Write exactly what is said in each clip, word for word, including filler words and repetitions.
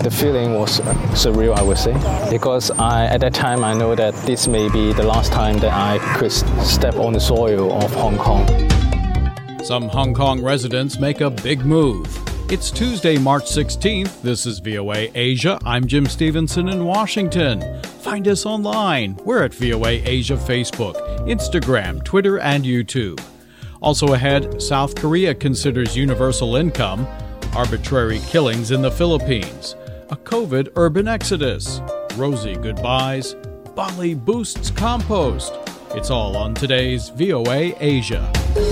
The feeling was surreal, I would say, because I, at that time I know that this may be the last time that I could step on the soil of Hong Kong. Some Hong Kong residents make a big move. It's Tuesday, March sixteenth. This is V O A Asia. I'm Jim Stevenson in Washington. Find us online. We're at V O A Asia Facebook, Instagram, Twitter, and YouTube. Also ahead, South Korea considers universal income, arbitrary killings in the Philippines, a COVID urban exodus, rosy goodbyes, Bali boosts compost. It's all on today's V O A Asia.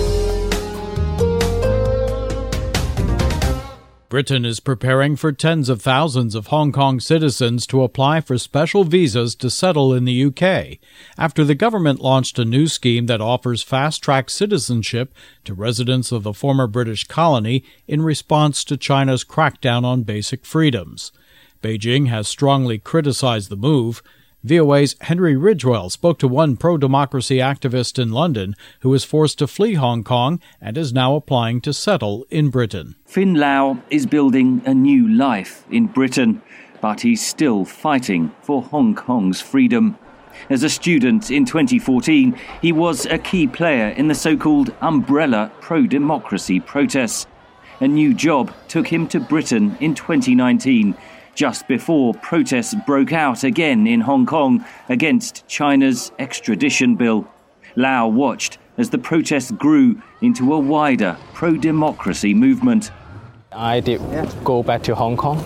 Britain is preparing for tens of thousands of Hong Kong citizens to apply for special visas to settle in the U K, after the government launched a new scheme that offers fast-track citizenship to residents of the former British colony in response to China's crackdown on basic freedoms. Beijing has strongly criticized the move. V O A's Henry Ridgwell spoke to one pro-democracy activist in London who was forced to flee Hong Kong and is now applying to settle in Britain. Finn Lau is building a new life in Britain, but he's still fighting for Hong Kong's freedom. As a student in twenty fourteen, he was a key player in the so-called umbrella pro-democracy protests. A new job took him to Britain in twenty nineteen, just before protests broke out again in Hong Kong against China's extradition bill. Lau watched as the protests grew into a wider pro-democracy movement. I did go back to Hong Kong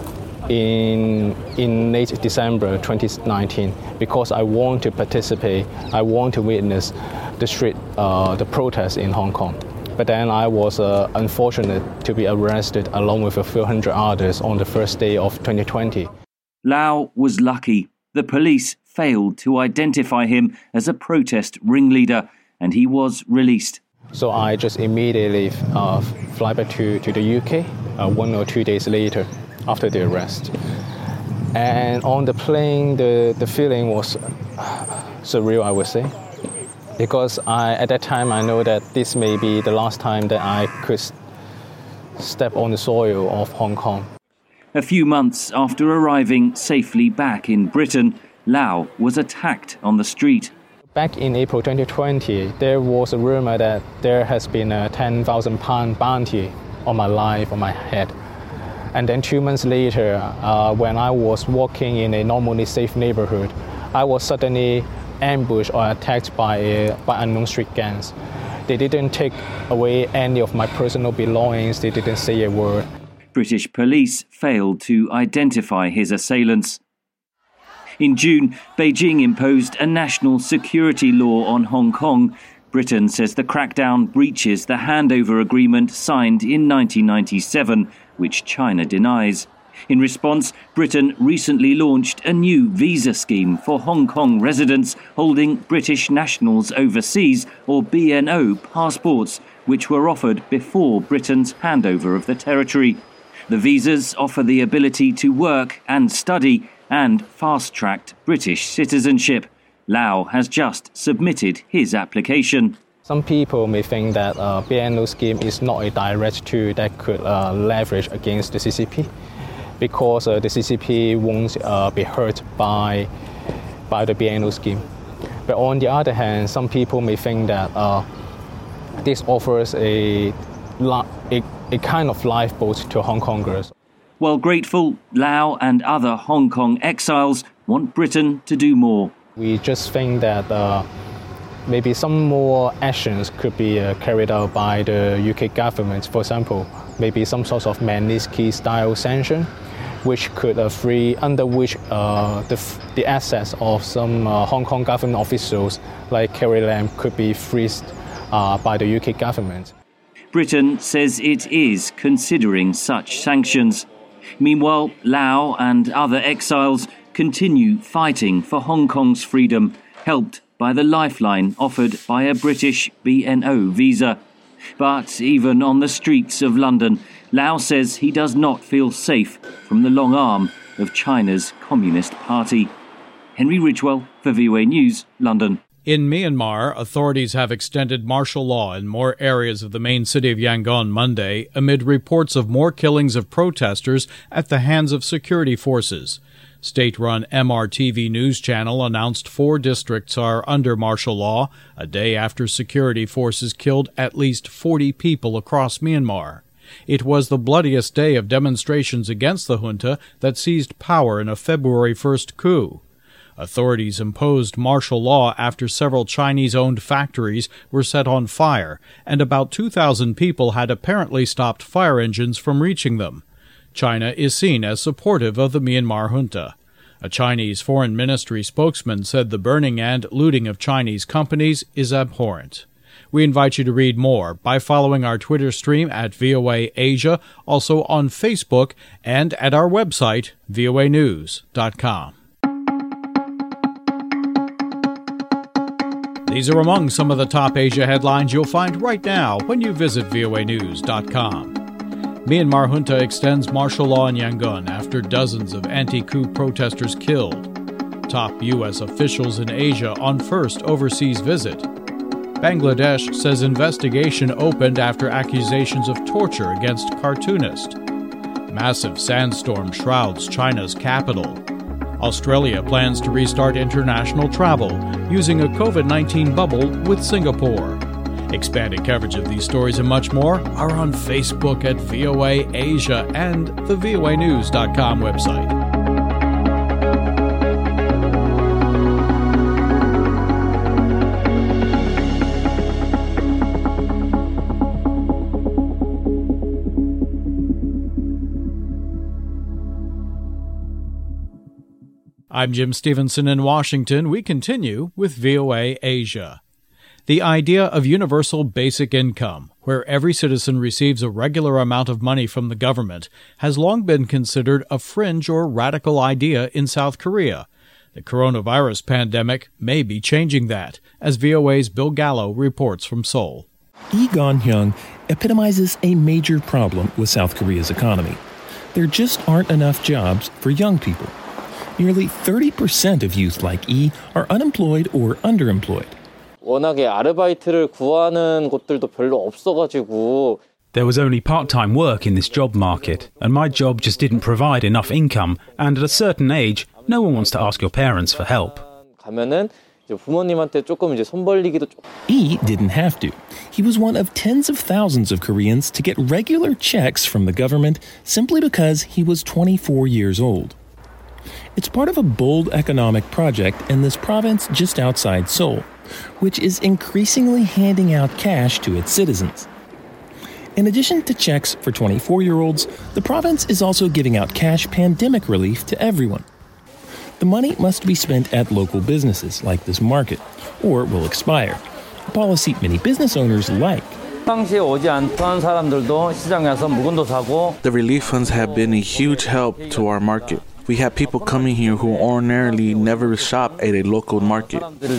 in in late December twenty nineteen because I want to participate, I want to witness the street, uh, the protests in Hong Kong. But then I was uh, unfortunate to be arrested along with a few hundred others on the first day of twenty twenty. Lau was lucky. The police failed to identify him as a protest ringleader, and he was released. So I just immediately uh, fly back to, to the U K uh, one or two days later after the arrest. And on the plane, the, the feeling was surreal, I would say. Because I, at that time, I know that this may be the last time that I could step on the soil of Hong Kong. A few months after arriving safely back in Britain, Lau was attacked on the street. Back in April twenty twenty, there was a rumor that there has been a ten thousand pound bounty on my life, on my head. And then two months later, uh, when I was walking in a normally safe neighborhood, I was suddenly ambushed or attacked by, uh, by unknown street gangs. They didn't take away any of my personal belongings, they didn't say a word. British police failed to identify his assailants. In June, Beijing imposed a national security law on Hong Kong. Britain says the crackdown breaches the handover agreement signed in nineteen ninety-seven, which China denies. In response, Britain recently launched a new visa scheme for Hong Kong residents holding British nationals overseas, or B N O passports, which were offered before Britain's handover of the territory. The visas offer the ability to work and study and fast-tracked British citizenship. Lau has just submitted his application. Some people may think that uh, B N O scheme is not a direct tool that could uh, leverage against the C C P. Because uh, the C C P won't uh, be hurt by, by the B N O scheme. But on the other hand, some people may think that uh, this offers a, a, a kind of lifeboat to Hong Kongers. While grateful, Lau and other Hong Kong exiles want Britain to do more. We just think that uh, maybe some more actions could be uh, carried out by the U K government. For example, maybe some sort of Magnitsky-style sanction, which could uh, free, under which uh, the, the assets of some uh, Hong Kong government officials like Carrie Lam could be freezed uh, by the U K government. Britain says it is considering such sanctions. Meanwhile, Lau and other exiles continue fighting for Hong Kong's freedom, helped by the lifeline offered by a British B N O visa. But even on the streets of London, Lau says he does not feel safe from the long arm of China's Communist Party. Henry Ridgwell for V O A News, London. In Myanmar, authorities have extended martial law in more areas of the main city of Yangon Monday amid reports of more killings of protesters at the hands of security forces. State-run M R T V news channel announced four districts are under martial law, a day after security forces killed at least forty people across Myanmar. It was the bloodiest day of demonstrations against the junta that seized power in a February first coup. Authorities imposed martial law after several Chinese-owned factories were set on fire, and about two thousand people had apparently stopped fire engines from reaching them. China is seen as supportive of the Myanmar junta. A Chinese foreign ministry spokesman said the burning and looting of Chinese companies is abhorrent. We invite you to read more by following our Twitter stream at V O A Asia, also on Facebook, and at our website, V O A news dot com. These are among some of the top Asia headlines you'll find right now when you visit V O A news dot com. Myanmar junta extends martial law in Yangon after dozens of anti-coup protesters killed. Top U S officials in Asia on first overseas visit. Bangladesh says investigation opened after accusations of torture against cartoonist. Massive sandstorm shrouds China's capital. Australia plans to restart international travel using a COVID nineteen bubble with Singapore. Expanded coverage of these stories and much more are on Facebook at V O A Asia and the V O A news dot com website. I'm Jim Stevenson in Washington. We continue with V O A Asia. The idea of universal basic income, where every citizen receives a regular amount of money from the government, has long been considered a fringe or radical idea in South Korea. The coronavirus pandemic may be changing that, as V O A's Bill Gallo reports from Seoul. Lee Gon-hyung epitomizes a major problem with South Korea's economy. There just aren't enough jobs for young people. Nearly thirty percent of youth like Lee are unemployed or underemployed. 워낙에 아르바이트를 구하는 곳들도 별로 없어가지고 There was only part-time work in this job market, and my job just didn't provide enough income, and at a certain age, no one wants to ask your parents for help. 가면은 이제 부모님한테 조금 이제 손 벌리기도 좀. Lee didn't have to. He was one of tens of thousands of Koreans to get regular checks from the government simply because he was twenty-four years old. It's part of a bold economic project in this province just outside Seoul, which is increasingly handing out cash to its citizens. In addition to checks for twenty-four-year-olds, the province is also giving out cash pandemic relief to everyone. The money must be spent at local businesses like this market, or will expire, a policy many business owners like. 평상시에 오지 않던 사람들도 시장에 와서 물건도 사고. The relief funds have been a huge help to our market. We have people coming here who ordinarily never shop at a local market.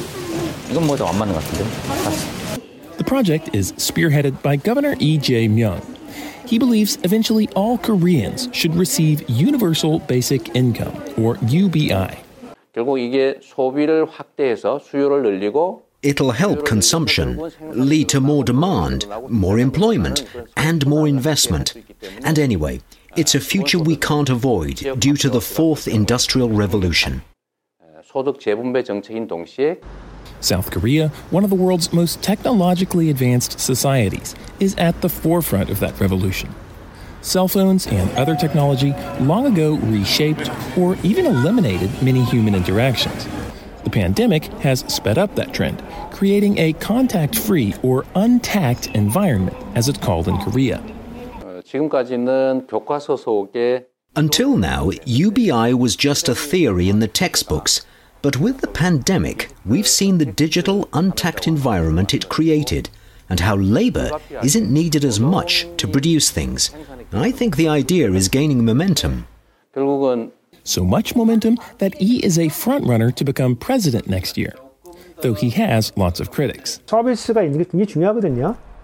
The project is spearheaded by Governor Lee Jae-myung. He believes eventually all Koreans should receive Universal Basic Income, or U B I. 결국 이게 소비를 확대해서 수요를 늘리고 It'll help consumption, lead to more demand, more employment, and more investment. And anyway, it's a future we can't avoid due to the fourth industrial revolution. 소득 재분배 정책인 동시에 South Korea, one of the world's most technologically advanced societies, is at the forefront of that revolution. Cell phones and other technology long ago reshaped or even eliminated many human interactions. The pandemic has sped up that trend, creating a contact-free or untacked environment, as it's called in Korea. 지금까지는 교과서 속에 Until now, U B I was just a theory in the textbooks. But with the pandemic, we've seen the digital, untacked environment it created and how labor isn't needed as much to produce things. I think the idea is gaining momentum. So much momentum that Lee is a frontrunner to become president next year, though he has lots of critics. 서비스가 있는 게 굉장히 중요하거든요.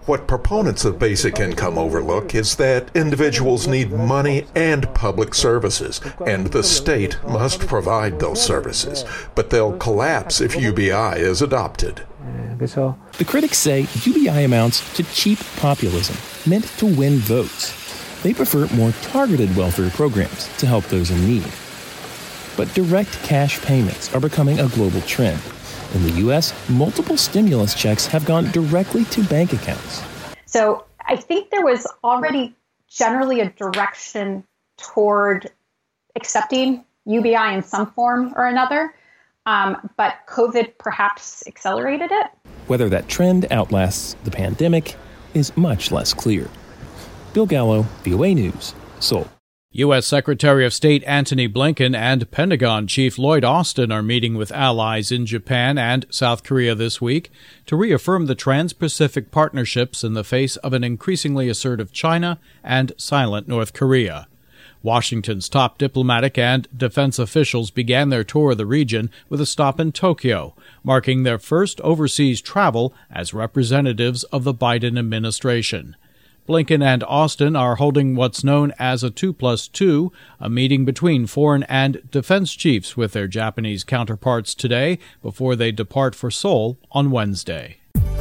What proponents of basic income overlook is that individuals need money and public services, and the state must provide those services. But they'll collapse if U B I is adopted. The critics say U B I amounts to cheap populism, meant to win votes. They prefer more targeted welfare programs to help those in need. But direct cash payments are becoming a global trend. In the U S, multiple stimulus checks have gone directly to bank accounts. So I think there was already generally a direction toward accepting U B I in some form or another, um, but COVID perhaps accelerated it. Whether that trend outlasts the pandemic is much less clear. Bill Gallo, V O A News, Seoul. U S. Secretary of State Antony Blinken and Pentagon Chief Lloyd Austin are meeting with allies in Japan and South Korea this week to reaffirm the Trans-Pacific partnerships in the face of an increasingly assertive China and silent North Korea. Washington's top diplomatic and defense officials began their tour of the region with a stop in Tokyo, marking their first overseas travel as representatives of the Biden administration. Blinken and Austin are holding what's known as a two plus two, a meeting between foreign and defense chiefs with their Japanese counterparts today before they depart for Seoul on Wednesday.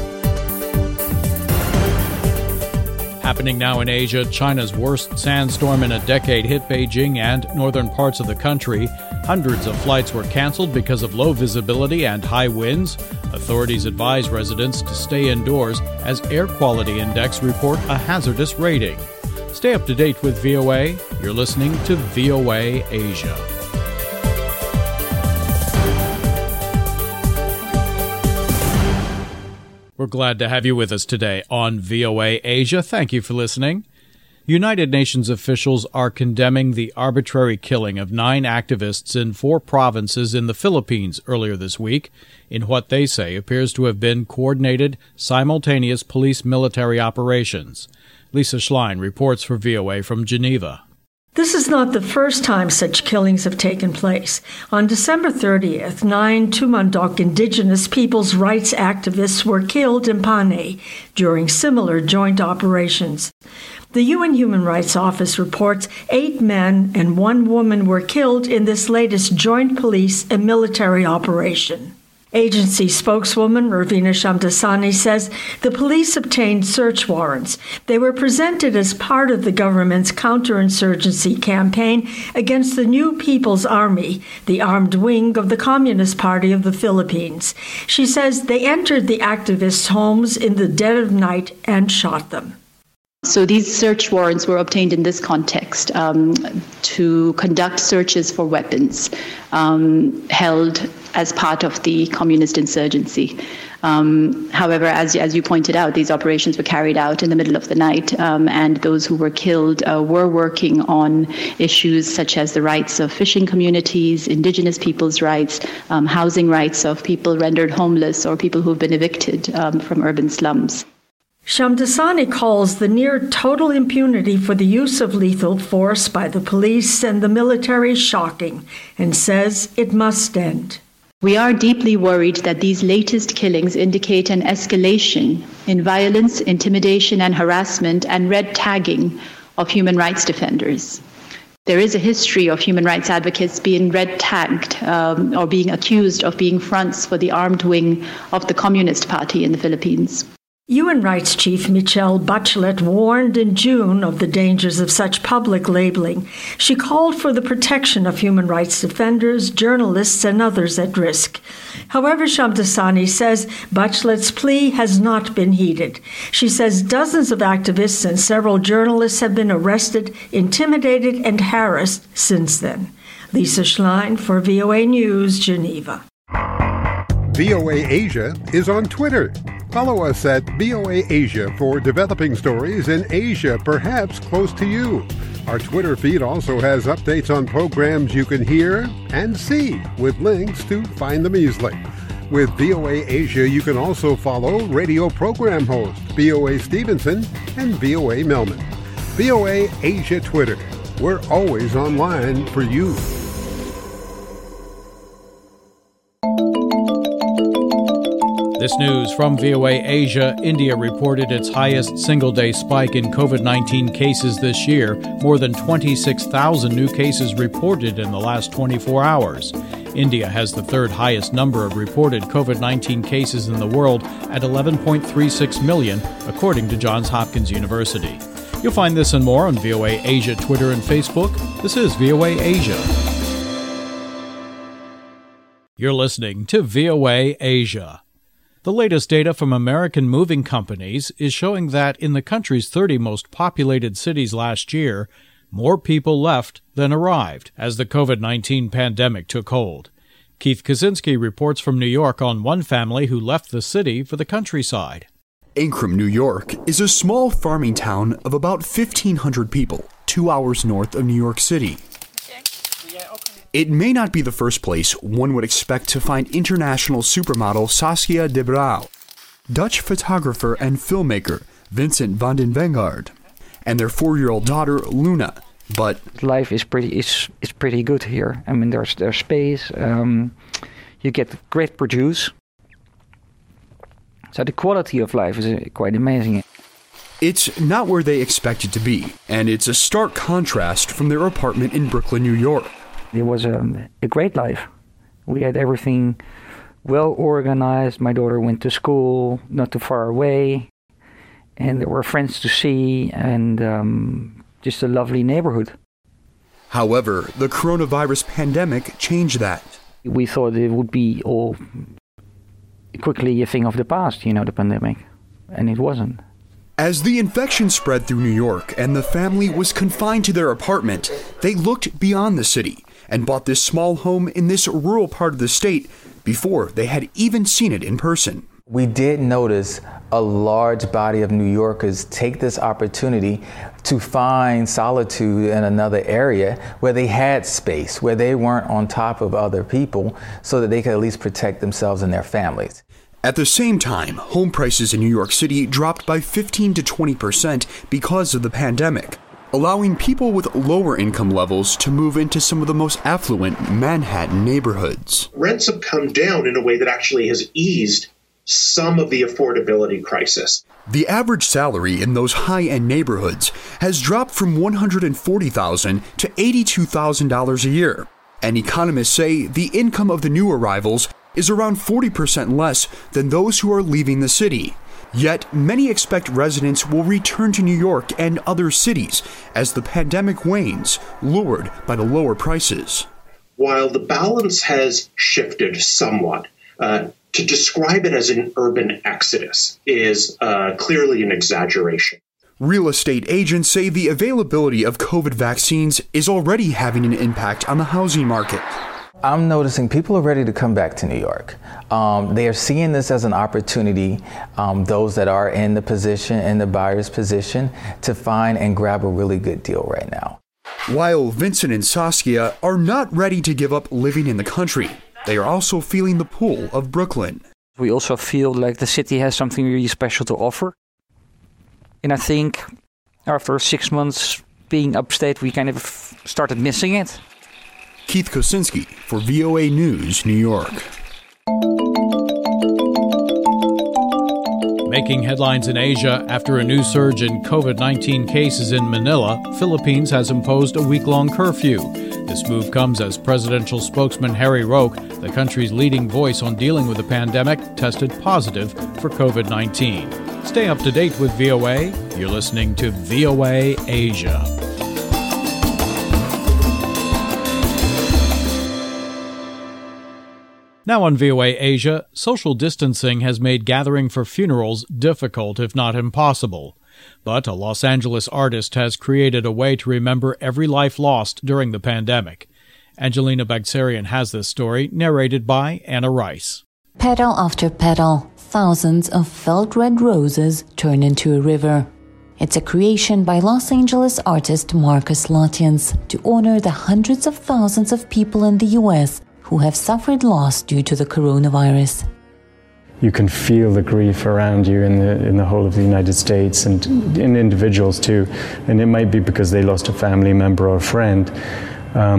Happening now in Asia, China's worst sandstorm in a decade hit Beijing and northern parts of the country. Hundreds of flights were canceled because of low visibility and high winds. Authorities advise residents to stay indoors as air quality index report a hazardous rating. Stay up to date with V O A. You're listening to V O A Asia. We're glad to have you with us today on V O A Asia. Thank you for listening. United Nations officials are condemning the arbitrary killing of nine activists in four provinces in the Philippines earlier this week in what they say appears to have been coordinated, simultaneous police-military operations. Lisa Schlein reports for V O A from Geneva. This is not the first time such killings have taken place. On December thirtieth, nine Tumandok indigenous people's rights activists were killed in Panay during similar joint operations. The U N Human Rights Office reports eight men and one woman were killed in this latest joint police and military operation. Agency spokeswoman Ravina Shamdasani says the police obtained search warrants. They were presented as part of the government's counterinsurgency campaign against the New People's Army, the armed wing of the Communist Party of the Philippines. She says they entered the activists' homes in the dead of night and shot them. So these search warrants were obtained in this context um, to conduct searches for weapons um, held as part of the communist insurgency. Um, however, as, as you pointed out, these operations were carried out in the middle of the night, um, and those who were killed uh, were working on issues such as the rights of fishing communities, indigenous people's rights, um, housing rights of people rendered homeless or people who've been evicted um, from urban slums. Shamdasani calls the near total impunity for the use of lethal force by the police and the military shocking and says it must end. We are deeply worried that these latest killings indicate an escalation in violence, intimidation, and harassment and red tagging of human rights defenders. There is a history of human rights advocates being red tagged um, or being accused of being fronts for the armed wing of the Communist Party in the Philippines. U N Rights Chief Michelle Bachelet warned in June of the dangers of such public labeling. She called for the protection of human rights defenders, journalists, and others at risk. However, Shamdasani says Bachelet's plea has not been heeded. She says dozens of activists and several journalists have been arrested, intimidated, and harassed since then. Lisa Schlein for V O A News, Geneva. V O A Asia is on Twitter. Follow us at V O A Asia for developing stories in Asia, perhaps close to you. Our Twitter feed also has updates on programs you can hear and see, with links to find them easily. With V O A Asia, you can also follow radio program host V O A Stevenson and V O A Melman. V O A Asia Twitter. We're always online for you. This news from V O A Asia. India reported its highest single-day spike in COVID nineteen cases this year, more than twenty-six thousand new cases reported in the last twenty-four hours. India has the third highest number of reported COVID nineteen cases in the world at eleven point three six million, according to Johns Hopkins University. You'll find this and more on V O A Asia Twitter and Facebook. This is V O A Asia. You're listening to V O A Asia. The latest data from American moving companies is showing that in the country's thirty most populated cities last year, more people left than arrived as the COVID nineteen pandemic took hold. Keith Kaczynski reports from New York on one family who left the city for the countryside. Ancrum, New York, is a small farming town of about fifteen hundred people, two hours north of New York City. It may not be the first place one would expect to find international supermodel Saskia de Brouw, Dutch photographer and filmmaker Vincent van den Wegaard, and their four-year-old daughter Luna. But life is pretty is is pretty good here. I mean, there's there's space. Um, you get great produce. So the quality of life is quite amazing. It's not where they expected to be, and it's a stark contrast from their apartment in Brooklyn, New York. It was a, a great life. We had everything well organized. My daughter went to school not too far away, and there were friends to see, and um, just a lovely neighborhood. However, the coronavirus pandemic changed that. We thought it would be all quickly a thing of the past, you know, the pandemic, and it wasn't. As the infection spread through New York and the family was confined to their apartment, they looked beyond the city and bought this small home in this rural part of the state before they had even seen it in person. We did notice a large body of New Yorkers take this opportunity to find solitude in another area where they had space, where they weren't on top of other people, so that they could at least protect themselves and their families. At the same time, home prices in New York City dropped by fifteen to twenty percent because of the pandemic, allowing people with lower income levels to move into some of the most affluent Manhattan neighborhoods. Rents have come down in a way that actually has eased some of the affordability crisis. The average salary in those high-end neighborhoods has dropped from one hundred forty thousand dollars to eighty-two thousand dollars a year. And economists say the income of the new arrivals is around forty percent less than those who are leaving the city. Yet, many expect residents will return to New York and other cities as the pandemic wanes, lured by the lower prices. While the balance has shifted somewhat, uh, to describe it as an urban exodus is uh, clearly an exaggeration. Real estate agents say the availability of COVID vaccines is already having an impact on the housing market. I'm noticing people are ready to come back to New York. Um, they are seeing this as an opportunity, um, those that are in the position, in the buyer's position, to find and grab a really good deal right now. While Vincent and Saskia are not ready to give up living in the country, they are also feeling the pull of Brooklyn. We also feel like the city has something really special to offer. And I think after six months being upstate, we kind of started missing it. Keith Kaczynski for V O A News, New York. Making headlines in Asia after a new surge in COVID nineteen cases in Manila, Philippines has imposed a week-long curfew. This move comes as presidential spokesman Harry Roque, the country's leading voice on dealing with the pandemic, tested positive for COVID nineteen. Stay up to date with V O A. You're listening to V O A Asia. Now on V O A Asia, social distancing has made gathering for funerals difficult, if not impossible. But a Los Angeles artist has created a way to remember every life lost during the pandemic. Angelina Bagsarian has this story, narrated by Anna Rice. Petal after petal, thousands of felt red roses turn into a river. It's a creation by Los Angeles artist Marcus Latians to honor the hundreds of thousands of people in the U S who have suffered loss due to the coronavirus. You can feel the grief around you in the in the whole of the United States and in individuals too. And it might be because they lost a family member or a friend. Um,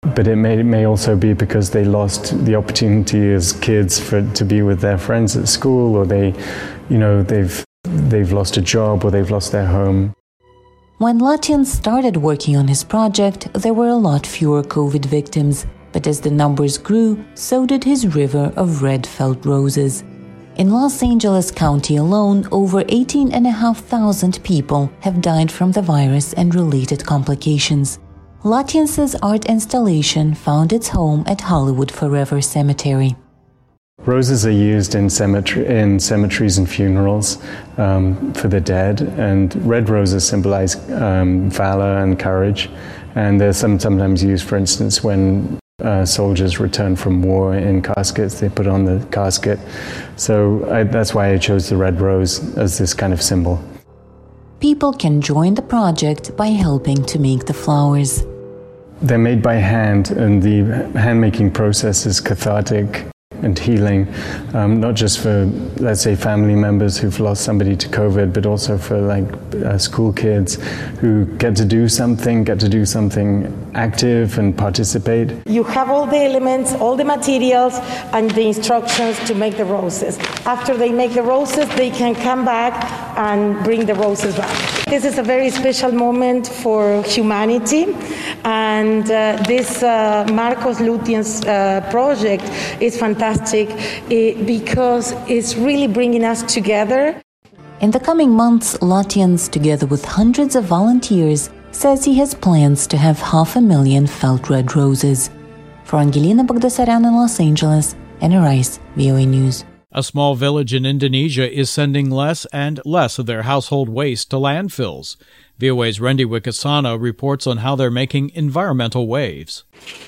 But it may, it may also be because they lost the opportunity as kids for to be with their friends at school, or they, you know, they've they've lost a job or they've lost their home. When Latien started working on his project, there were a lot fewer COVID victims. But as the numbers grew, so did his river of red felt roses. In Los Angeles County alone, over eighteen thousand five hundred people have died from the virus and related complications. Latien's art installation found its home at Hollywood Forever Cemetery. Roses are used in, cemetery, in cemeteries and funerals um, for the dead, and red roses symbolize um, valor and courage. And they're some, sometimes used, for instance, when uh, soldiers return from war in caskets, they put on the casket. So I, that's why I chose the red rose as this kind of symbol. People can join the project by helping to make the flowers. They're made by hand, and the hand-making process is cathartic and healing, um, not just for, let's say, family members who've lost somebody to COVID, but also for like uh, school kids who get to do something, get to do something active and participate. You have all the elements, all the materials, and the instructions to make the roses. After they make the roses, they can come back and bring the roses back. This is a very special moment for humanity, and uh, this uh, Marcos Lutien's uh, project is fantastic because it's really bringing us together. In the coming months, Latien's, together with hundreds of volunteers, says he has plans to have half a million felt red roses. For Angelina Bagdasaryan in Los Angeles, Anna Rice, V O A News. A small village in Indonesia is sending less and less of their household waste to landfills. V O A's Randy Wikasana reports on how they're making environmental waves.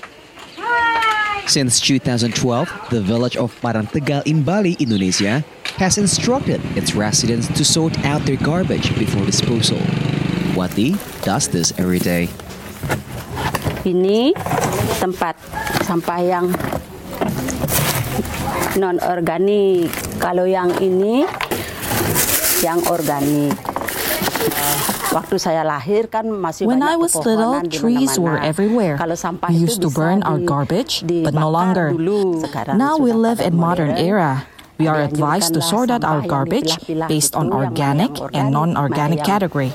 Since two thousand twelve, the village of Padang Tegal in Bali, Indonesia, has instructed its residents to sort out their garbage before disposal. Wati does this every day. Ini tempat sampah yang non-organik. Kalau yang ini, yang organik. When I was little, trees were everywhere. We used to burn our garbage, but no longer. Now we live in modern era. We are advised to sort out our garbage based on organic and non-organic category.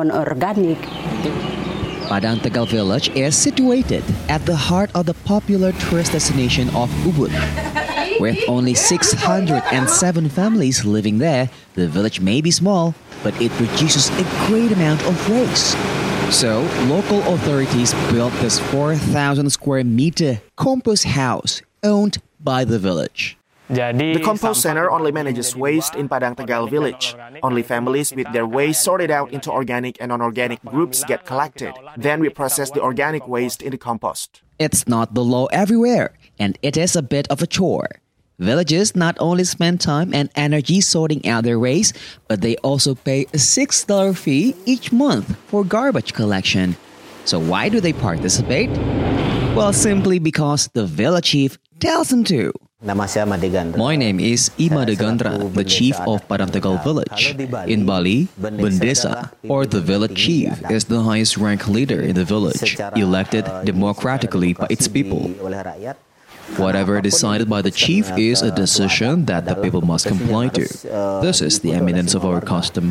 Padang Tegal village is situated at the heart of the popular tourist destination of Ubud. With only six hundred seven families living there, the village may be small, but it produces a great amount of waste. So, local authorities built this four thousand square meter compost house owned by the village. The compost center only manages waste in Padang Tegal village. Only families with their waste sorted out into organic and non-organic groups get collected. Then we process the organic waste into compost. It's not the law everywhere, and it is a bit of a chore. Villagers not only spend time and energy sorting out their waste, but they also pay a six dollars fee each month for garbage collection. So why do they participate? Well, simply because the village chief tells them to. My name is Ima Degandra, the chief of Padang Tegal village. In Bali, Bendesa, or the village chief, is the highest rank leader in the village, elected democratically by its people. Whatever decided by the chief is a decision that the people must comply to. This is the eminence of our custom.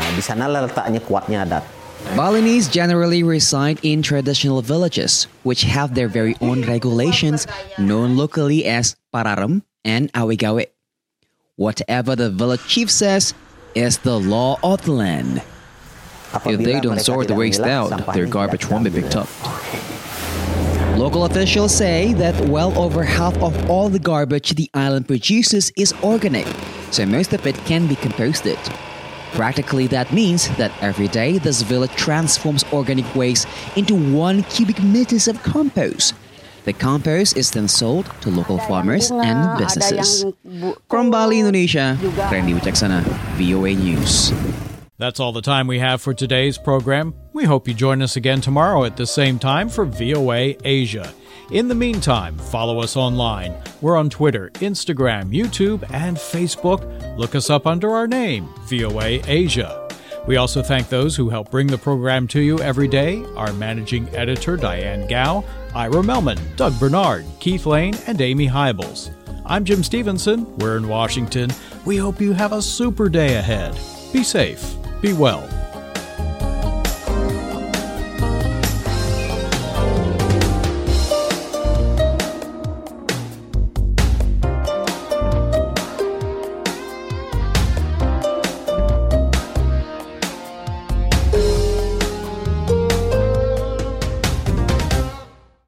Balinese generally reside in traditional villages, which have their very own regulations, known locally as Pararem and Awegawe. Whatever the village chief says is the law of the land. If they don't sort the waste out, their garbage won't be picked up. Local officials say that well over half of all the garbage the island produces is organic, so most of it can be composted. Practically, that means that every day this village transforms organic waste into one cubic meters of compost. The compost is then sold to local farmers and businesses. From Bali, Indonesia, Randy Wicaksana, V O A News. That's all the time we have for today's program. We hope you join us again tomorrow at the same time for V O A Asia. In the meantime, follow us online. We're on Twitter, Instagram, YouTube, and Facebook. Look us up under our name, V O A Asia. We also thank those who help bring the program to you every day, our managing editor Diane Gao, Ira Melman, Doug Bernard, Keith Lane, and Amy Hybels. I'm Jim Stevenson. We're in Washington. We hope you have a super day ahead. Be safe. Be well.